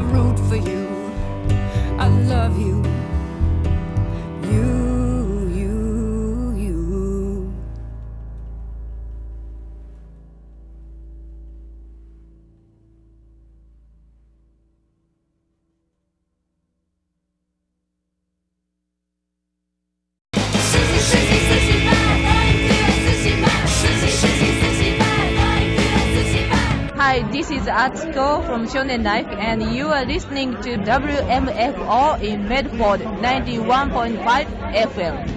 root for you. I love you. You. Hi, this is Atsuko from Shonen Life, and you are listening to WMFO in Medford 91.5 FM.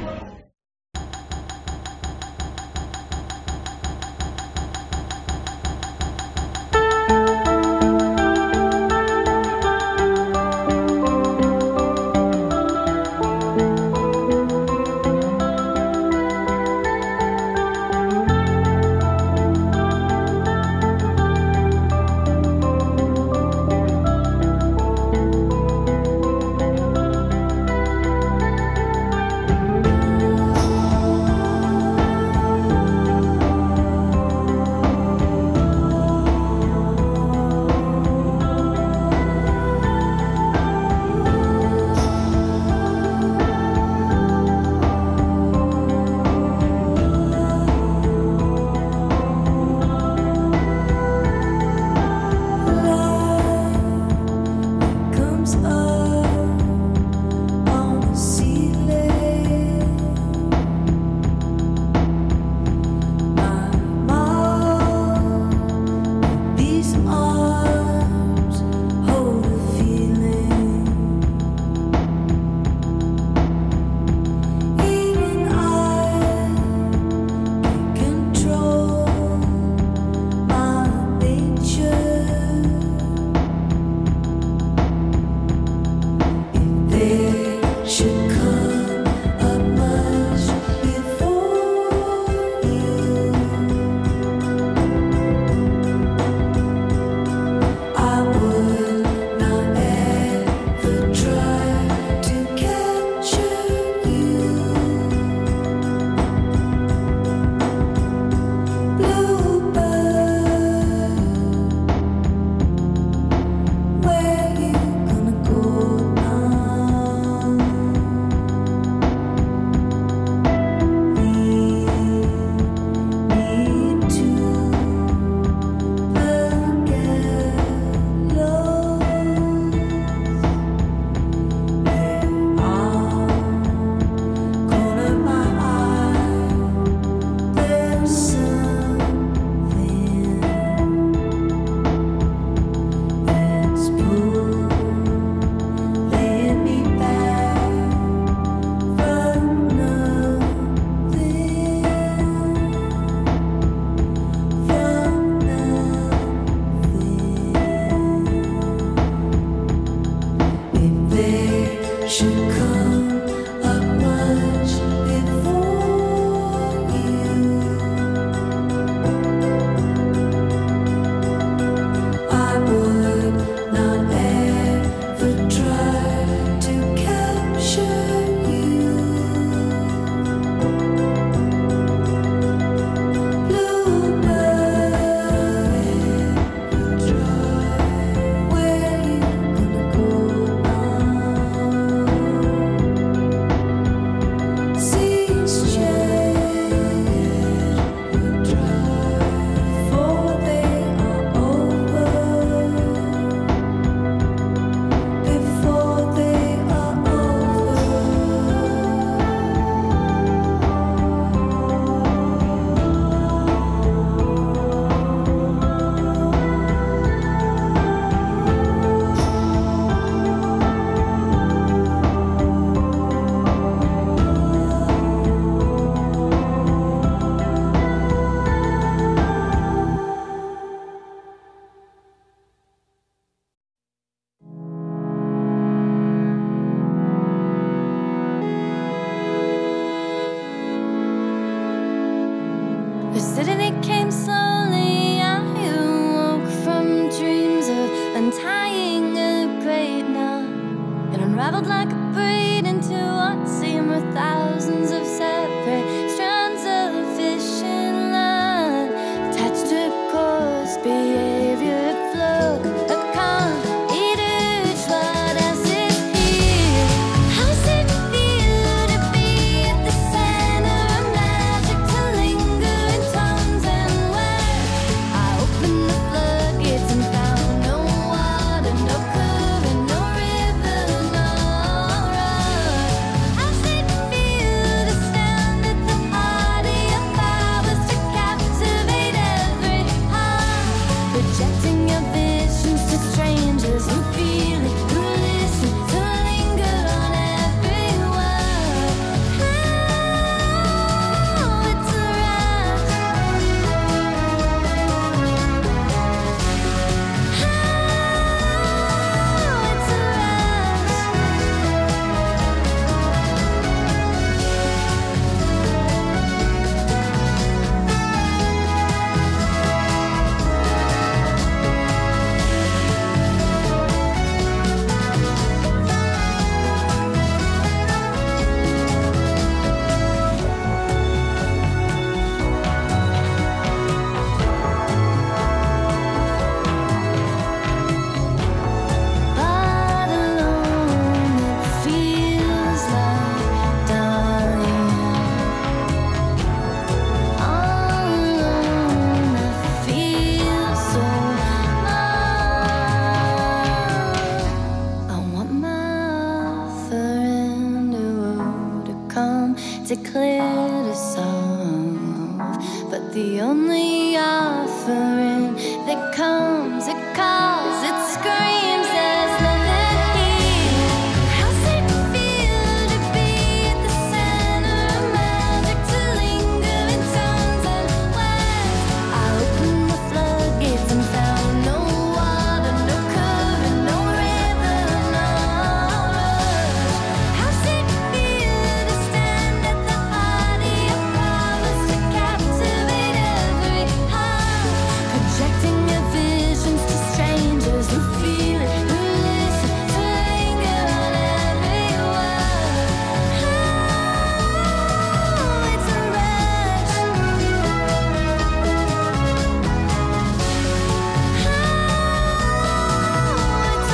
clear to solve, but the only offering that comes, it calls, it screams, there's nothing here. How's it feel to be at the center of magic, to linger in tones and words? I opened the floodgates and found no water, no current, no river, no rush. How's it feel to stand at the heart of your promise, to captivate every heart, projecting your visions to strangers who feel it, who listen, to linger on every word. Oh, it's a rush. Oh, it's a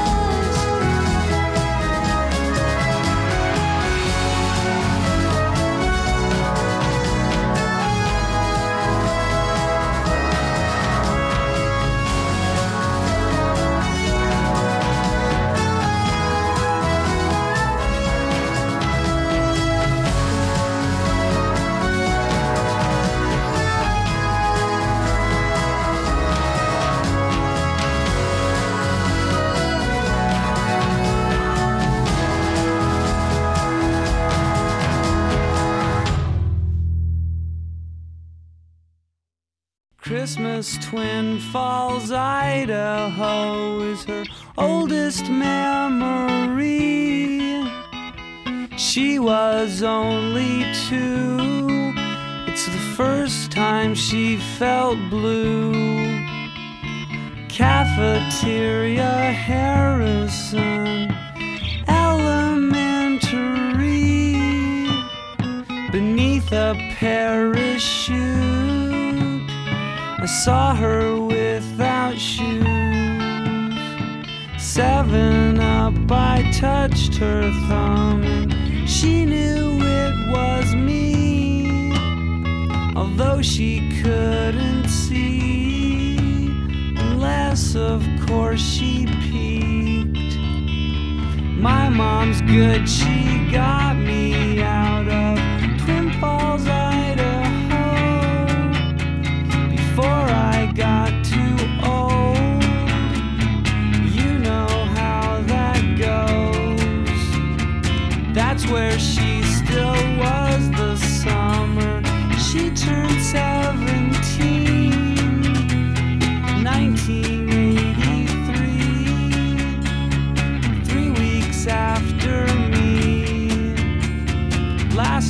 Christmas, Twin Falls, Idaho is her oldest memory. She was only 2. It's the first time she felt blue. Cafeteria, Harrison Elementary, beneath a parachute. I saw her without shoes. 7 Up, I touched her thumb, and she knew it was me, although she couldn't see, unless of course she peeked. My mom's good, she got me out of Twin Falls, Idaho, before I got too old. You know how that goes. That's where she still was the summer she turned 17, 1983, 3 weeks after me. Last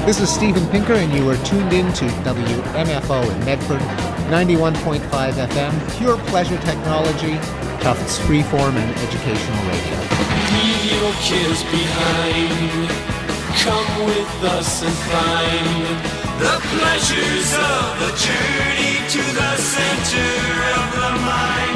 This is Steven Pinker, and you are tuned in to WMFO in Medford, 91.5 FM, pure pleasure technology, Tufts freeform and educational radio. Leave your cares behind. Come with us and find the pleasures of the journey to the center of the mind.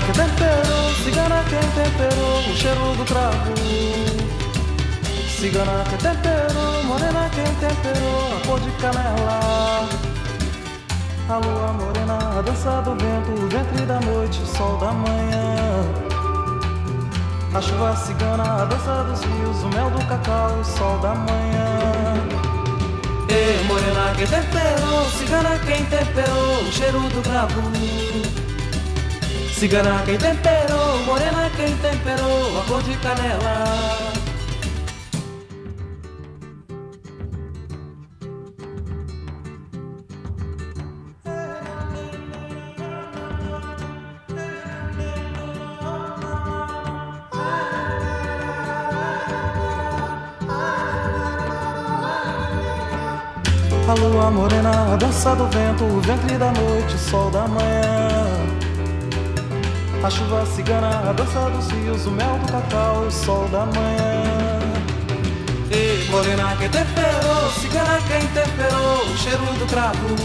que temperou, cigana quem temperou o cheiro do cravo. Cigana que temperou, morena quem temperou a cor de canela. A lua morena, a dança do vento, o ventre da noite, o sol da manhã. A chuva cigana, a dança dos rios, o mel do cacau, o sol da manhã. Ei, morena quem temperou, cigana quem temperou o cheiro do cravo. Cigana quem temperou, morena quem temperou a cor de canela. A lua morena, a dança do vento, o ventre da noite, o sol da manhã. A chuva cigana, a dança dos rios, o mel do cacau, o sol da manhã. Ei, morena quem temperou, cigana quem temperou o cheiro do cravo.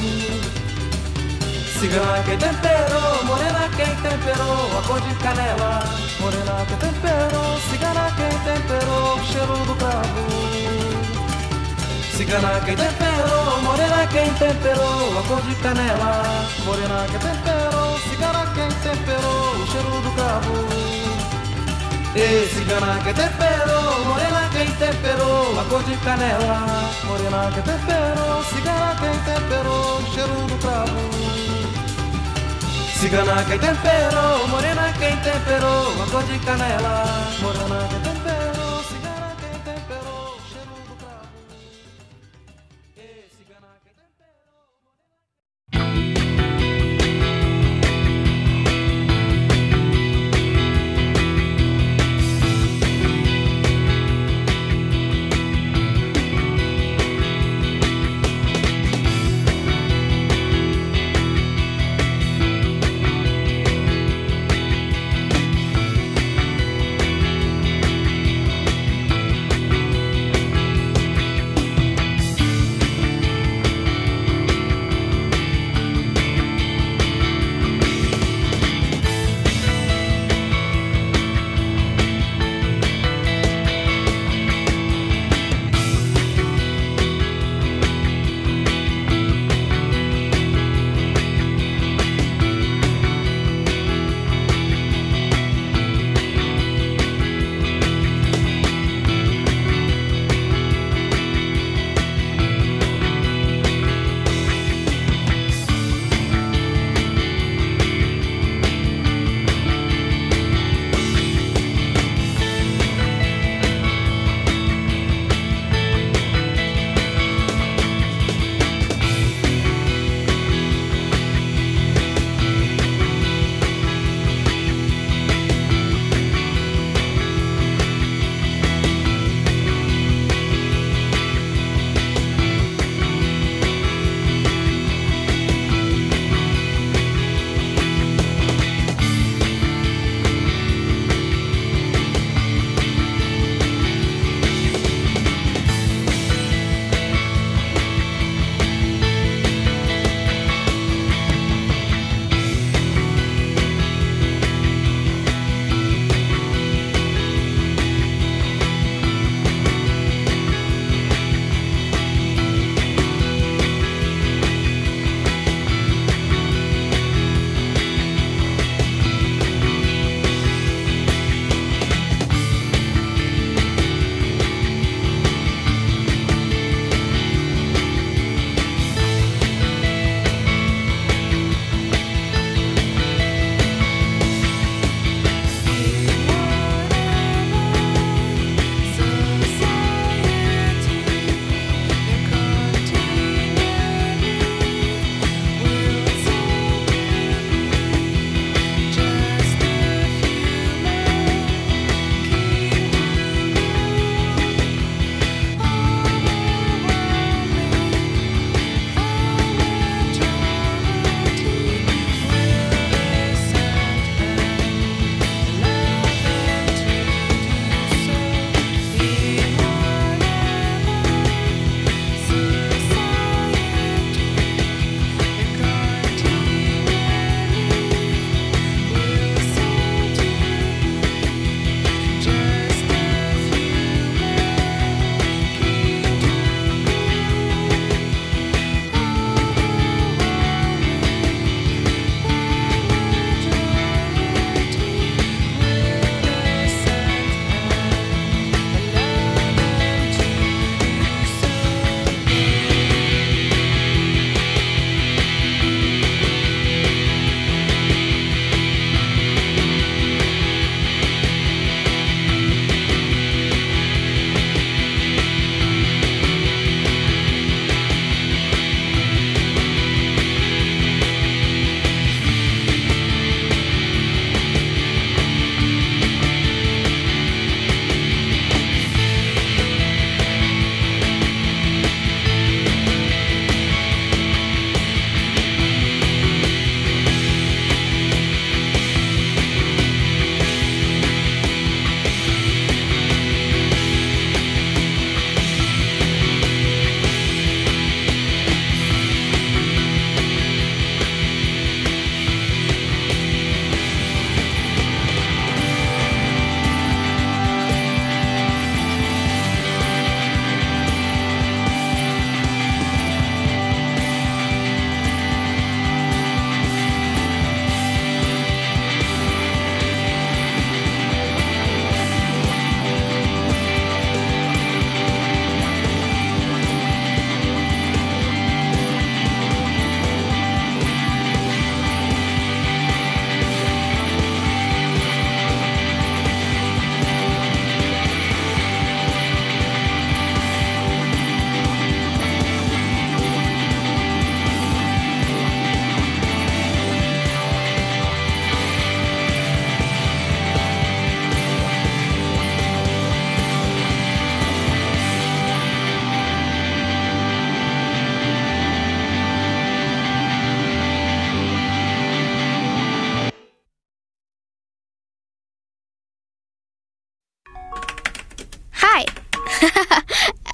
Cigana quem temperou, morena quem temperou a cor de canela. Morena quem temperou, cigana quem temperou o cheiro do cravo. Cigana quem temperou, morena quem temperou a cor de canela. Morena quem temperou, cigana quem temperou o cheiro do cravo. Ei, cigana quem temperou, morena quem temperou a cor de canela. Morena quem temperou, cigana quem temperou o cheiro do cravo. Cigana quem temperou, morena quem temperou a cor de canela. Morena quem temperou, cigana quem temperou o cheiro do cravo.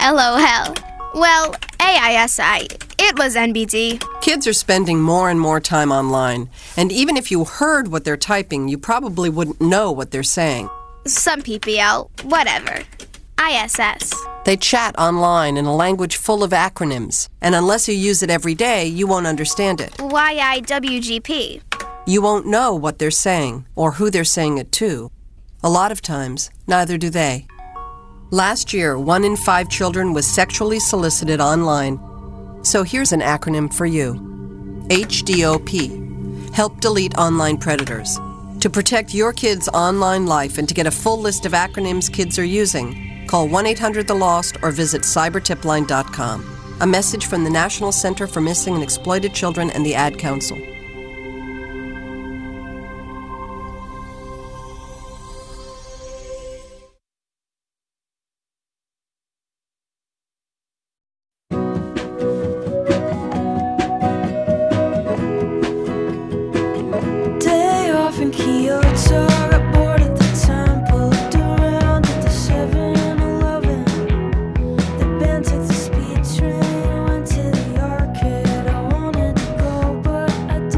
LOL. Well, AISI. It was NBD. Kids are spending more and more time online, and even if you heard what they're typing, you probably wouldn't know what they're saying. Some PPL. Whatever. ISS. They chat online in a language full of acronyms, and unless you use it every day, you won't understand it. YIWGP. You won't know what they're saying or who they're saying it to. A lot of times, neither do they. Last year, 1 in 5 children was sexually solicited online. So here's an acronym for you. HDOP. Help delete online predators. To protect your kids' online life and to get a full list of acronyms kids are using, call 1-800-THE-LOST or visit cybertipline.com. A message from the National Center for Missing and Exploited Children and the Ad Council. I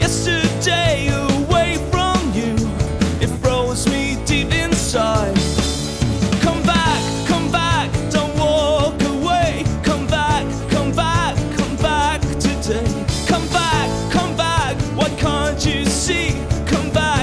yesterday away from you, it froze me deep inside. Come back, don't walk away. Come back today. Come back, why can't you see? Come back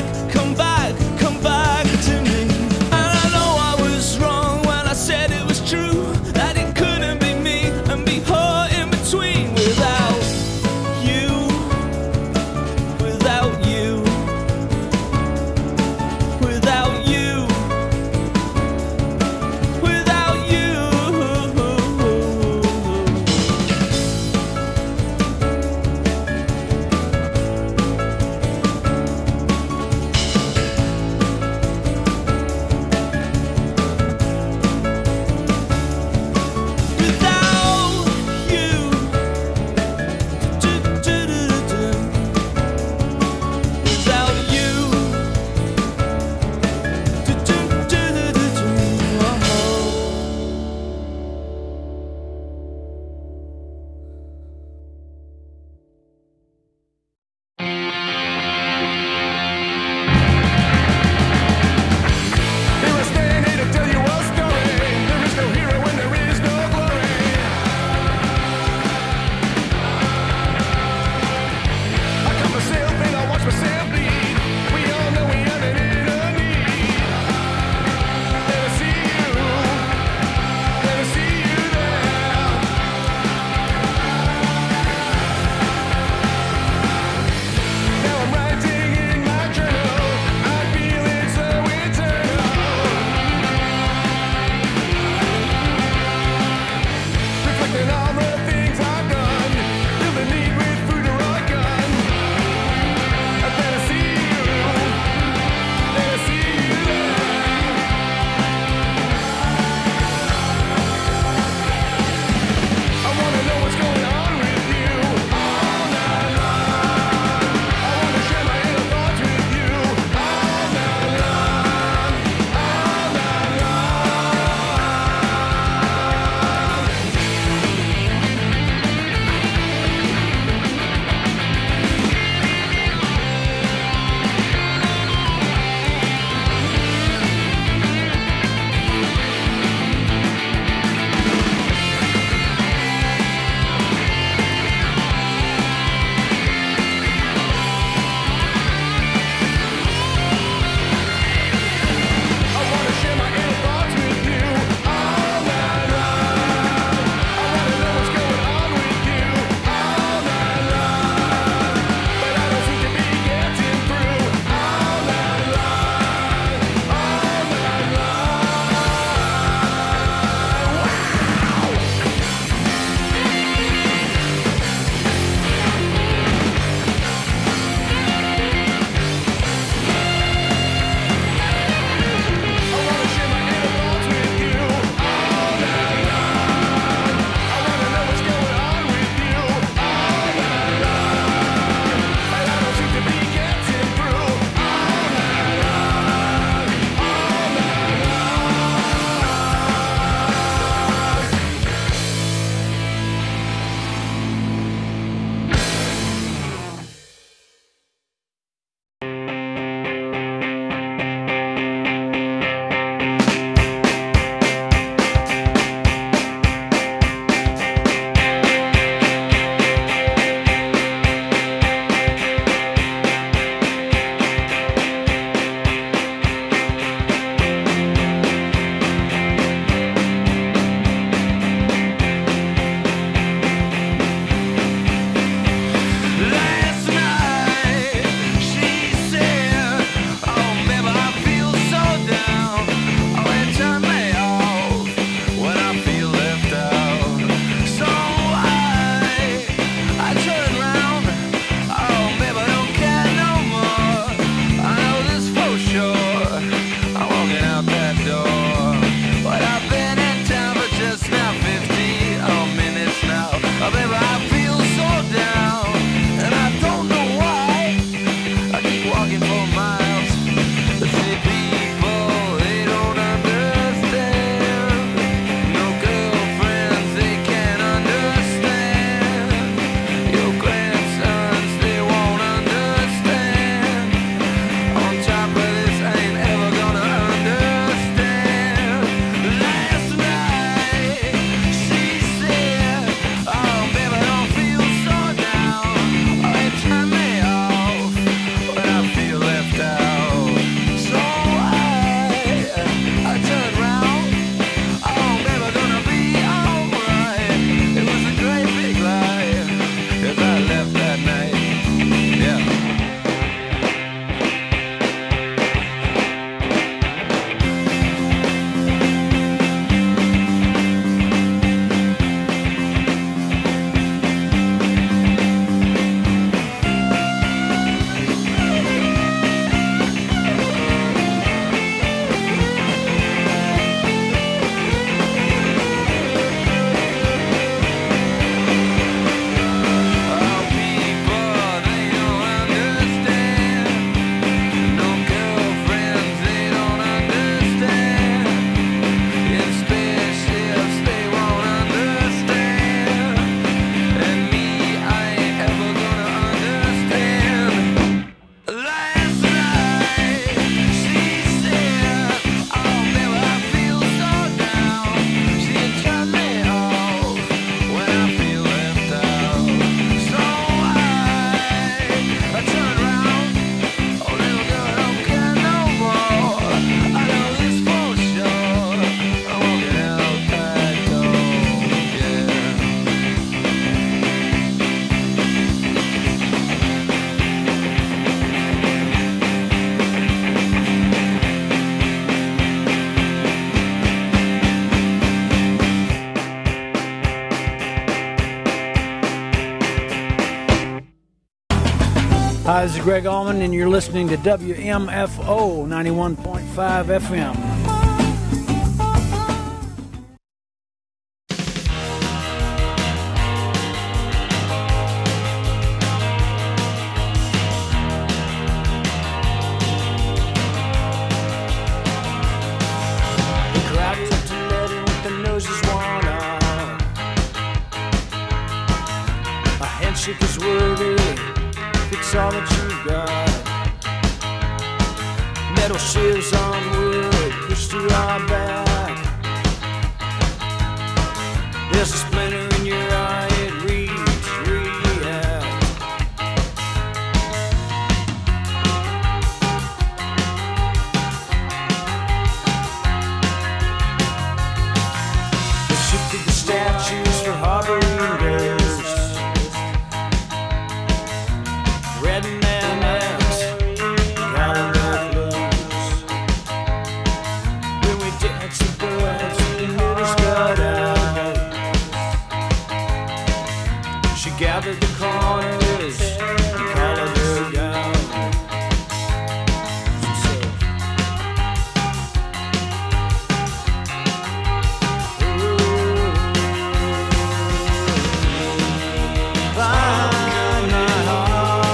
to me. And I know I was wrong when I said it was true, that it couldn't be me and be her in between. Without you, without you, without you, without you. Hi, this is Greg Allman, and you're listening to WMFO 91.5 FM. Is worthy, it's all that you've got. Metal shivs on wood, pushed to our back. There's a splinter in your eye, it reads, react. They shifted the statues for harboring girls. Red and mayonnaise, got in their clothes. When we danced the birds, the middles got out. She gathered the corners and collared her gown. She said, find my heart.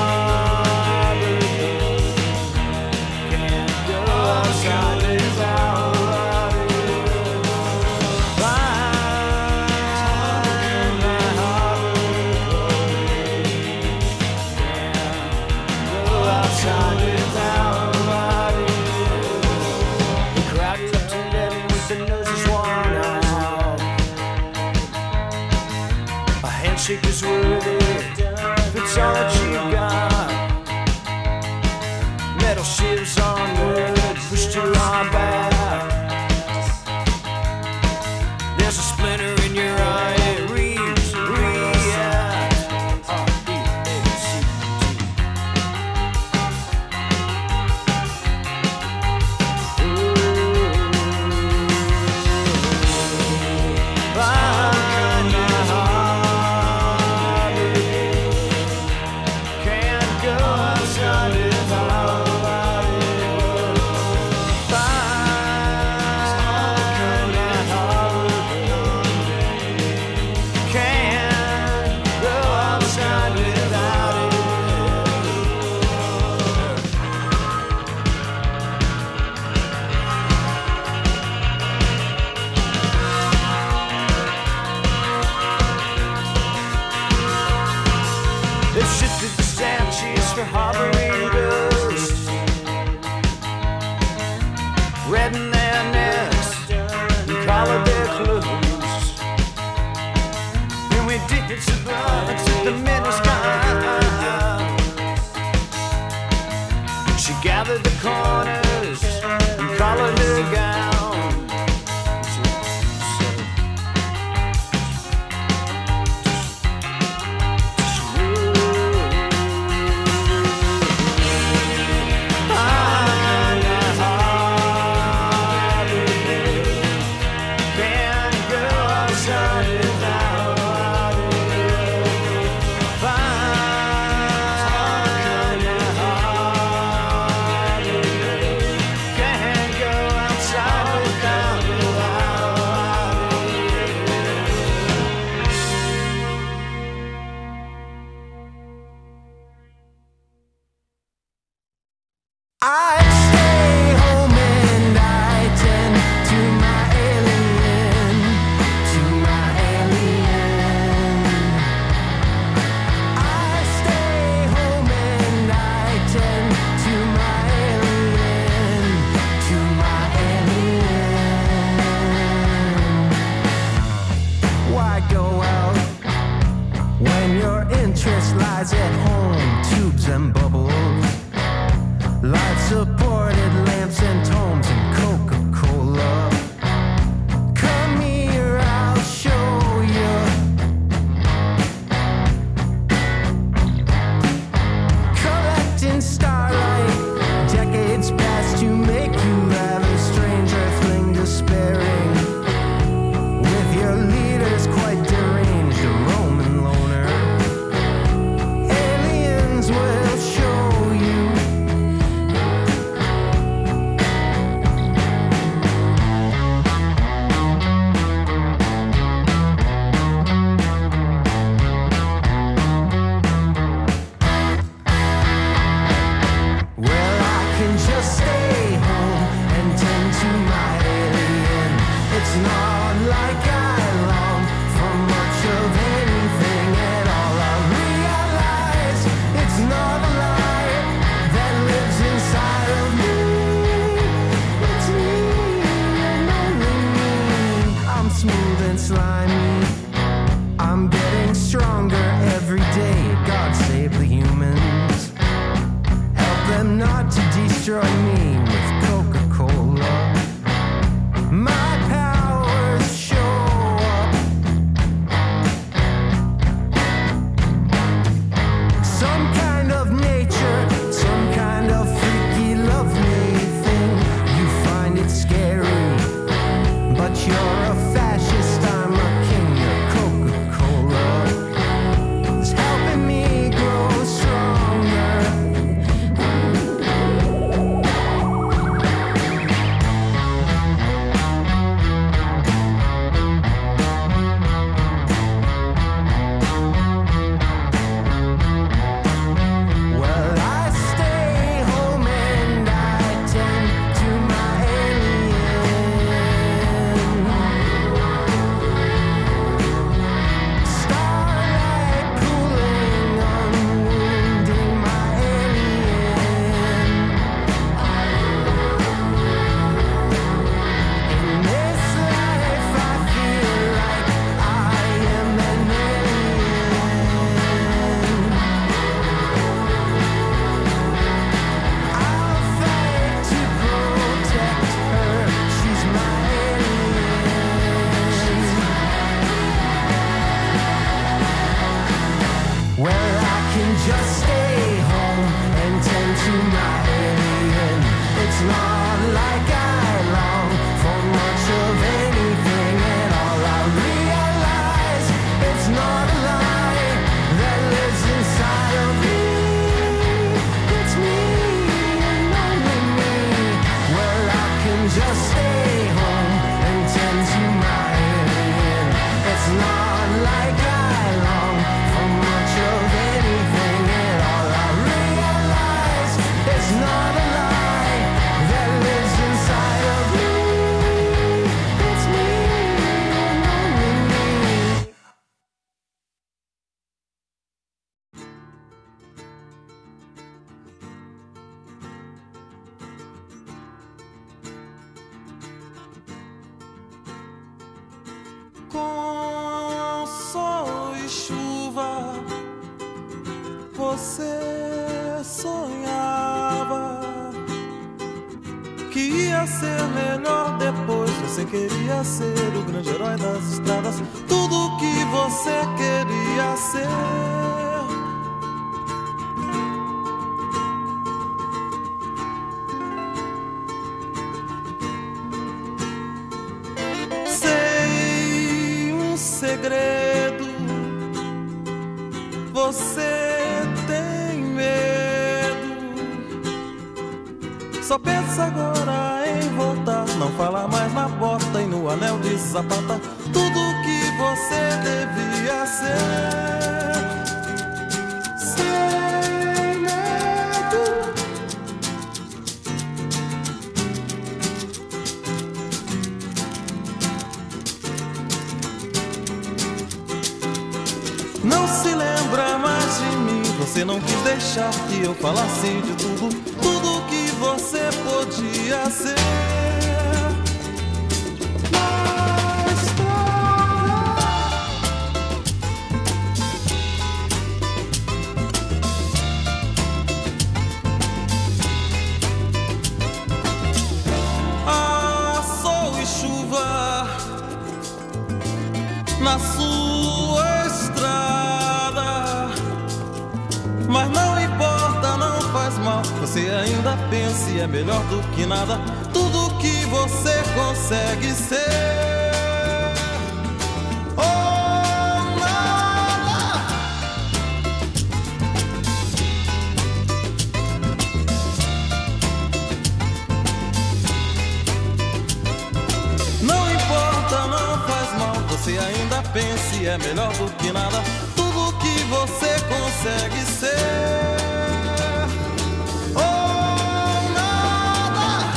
Handshake is worthy, it's all that you got. Metal shivs on wood, pushed to our back. There's a splinter in your eye, it reads, react. Find my heart. Can't go outside without it. Find my heart. Can't go outside without it. They've shifted the statues for harboring ghosts. Red in their nest and collared their clothes. And we danced the birds at the middle sky. She gathered the corners and collared her gown. Outside destroy me with Coca-Cola. My powers show up. Some kind of nature, some kind of freaky, lovely thing. You find it scary, but you're a fascist, I'm a king. Your Coca-Cola is helping me grow stronger. Well, I stay home and I tend to my alien. Starlight cooling, unwounding my alien. In this life I feel like I am an alien. I'll fight to protect her, she's my alien. Well, I can just stay home and tend to my alien. It's not like I long for much of anything at all. I realize it's not a lie that lives inside of me. It's me and only me. Well, I can just stay home and tend to my alien. It's not like I long for much of anything at all. I realize it's not a lie that lives inside of me. It's me and only me. Com sol e chuva, você sonhava que ia ser melhor depois. Você queria ser o grande herói das estradas, tudo o que você queria ser. Sei um segredo, você tem medo. Só pensa agora em voltar, não fala mais na porta e no anel de sapata, tudo o que você devia ser. Sem medo. Não se lembra mais de mim, você não quis deixar que eu falasse de tudo, tudo que você podia ser. Na estrada. Ah, sol e chuva na sua estrada, mas não importa, não faz mal. Você ainda pensa e é melhor do que nada, tudo que você consegue ser. Oh, nada. Não importa, não faz mal. Você ainda pensa e é melhor do que nada, tudo que você consegue ser. Oh, nada.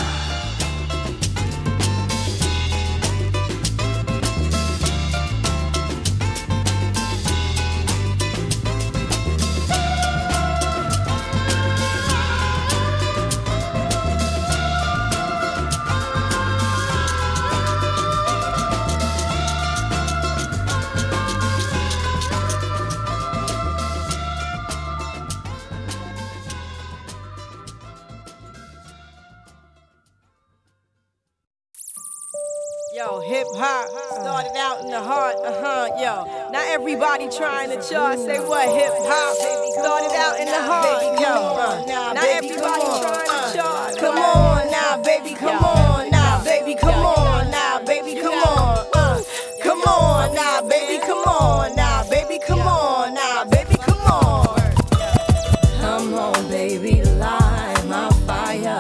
Yo, hip hop started out in the heart, yo. Not everybody trying to chart. Say what? Hip hop started out in the heart, yo. Not everybody trying to chart. Come on now, baby, come on now, baby, come on now, baby, come on. Come on now, baby, come on now, baby, come on now, baby, come on. Come on, baby, light my fire.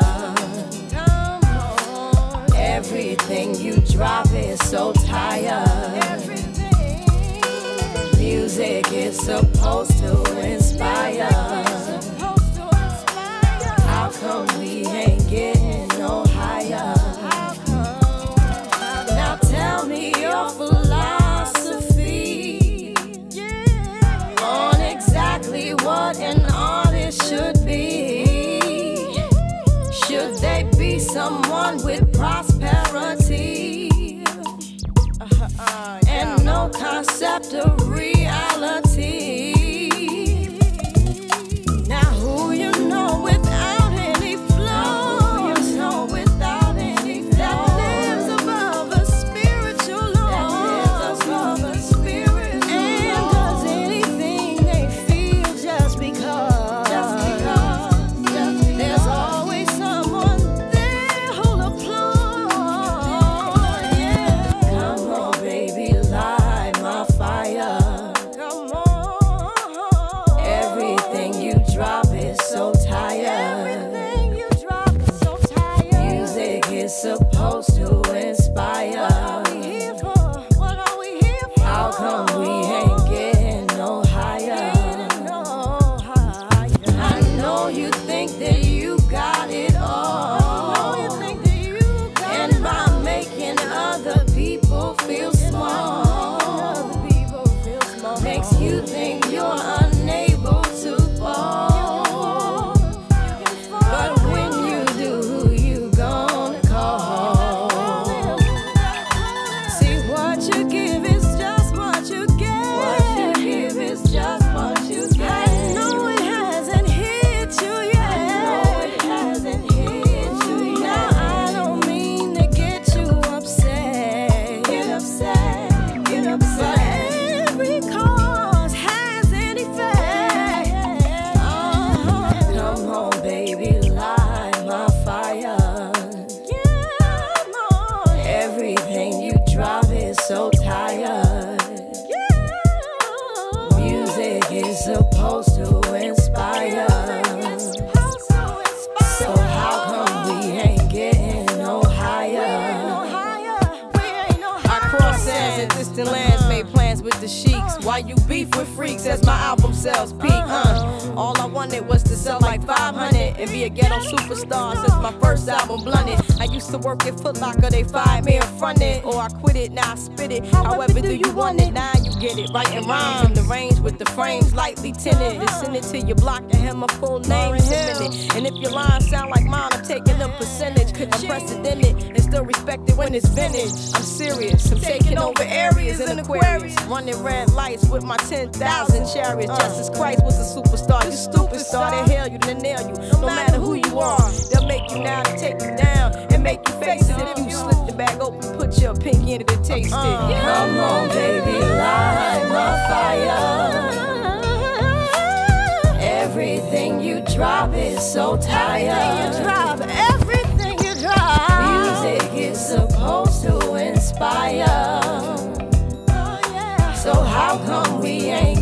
Everything you drop is so tired. Music is supposed to inspire. How come we ain't getting no higher? Now tell me your philosophy on exactly what an artist should be. Should they be someone with prosperity and no concept of reality? Now who you know without any flow? Who you know without any flow? That lives above a spiritual law. That lives above a spiritual law. And does anything they feel just because. There's always someone there who'll applaud. Yeah. Come on, baby, light my fire. Come on. Everything you drop is so tired. Everything you drop is so tired. Music is supposed to inspire. What are we here for? How come we ain't getting no higher? I know you think that you got it all. And by making other people feel small, makes you think you're unable to fall. But when you do, who you gonna call? See, what you give is just what you get. What you give is just what you get. I know it hasn't hit you yet. I know it hasn't hit you yet. Now I don't mean to get you upset. Get upset, get upset. But every cause has an effect. Come on, baby, light my fire. Everything you drop is so tired. Music is supposed to inspire. So how come we ain't getting no higher? I cross sands and distant lands, made plans with the sheiks. Why you beef with freaks as my album sells peak? All I wanted was to sell like 500 and be a ghetto superstar since my first album blunted. I used to work at Foot Locker, they fired me in front it, or I quit it, now I spit it. However do you want it? Now you get it. Writing rhymes in the range with the frames lightly tinted. And send it to your block and have my full name submitted. And if your lines sound like mine, I'm taking a percentage. Unprecedented and still respected when it's vintage. I'm serious, I'm taking over areas in Aquarius, running red lights with my 10,000 chariots. Jesus Christ was a superstar. You stupid star, they hail you, they nail you. No matter who you are, they'll make you now, they take you down and make you face it. If you slip the bag open, put your pinky in it and taste it. Come on, baby, light my fire. Everything you drop is so tired. Everything you drop. Music is supposed to inspire. So how come we ain't